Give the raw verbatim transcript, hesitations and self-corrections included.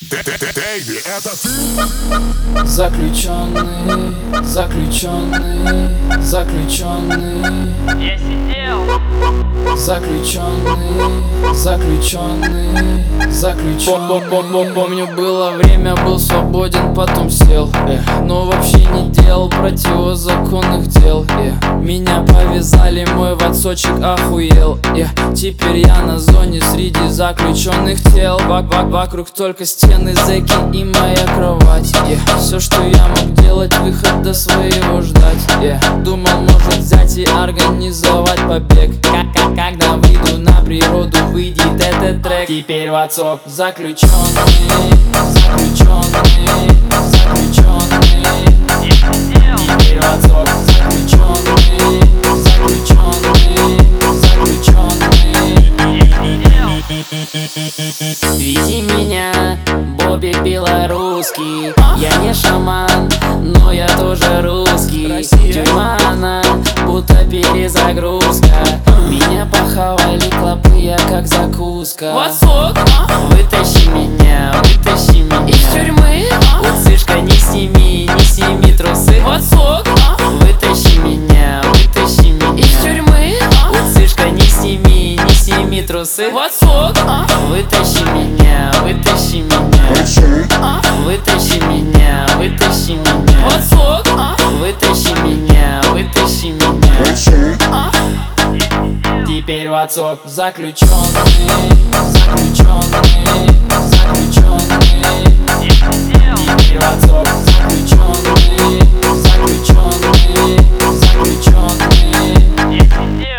Дэйви, это ты? Заключенный, заключенный, заключенный. Я сидел. Заключенный, заключенный, заключенный. Помню, было время, был свободен, потом сел, эх, но вообще не делал противозаконных дел, эх. Меня повязали, мой ватсочек охуел, эх. Теперь я на зоне среди заключенных тел. Вок- Вокруг только стены, зэки и моя кровать, эх. Все, что я мог делать, выхода своего ждать, эх. Думал, может взять и организовать побег. Как, когда выйду на природу, выйдет этот трек. Теперь ватсоп заключенный, заключенный, заключенный. Теперь ватсоп заключенный, заключенный, заключенный. Види меня, Бобби белорусский. Я не шаман, но я тоже русский. Тюрьма она, будто перезагрузка. Меня похавали клопы, я как закуска. Ватсоп, Вытащи меня, вытащи меня из тюрьмы. Уцышка, не сними, не сними трусы. Ватсоп, Вытащи меня, вытащи меня из тюрьмы. Уцышка, не сними, не сними трусы. Ватсоп, Вытащи меня, вытащи меня Вытащи меня, вытащи меня ватсоп, Вытащи меня, вытащи меня Теперь ватсоп заключенный, заключенный, заключенный. Теперь ватсоп заключенный, заключенный, заключенный.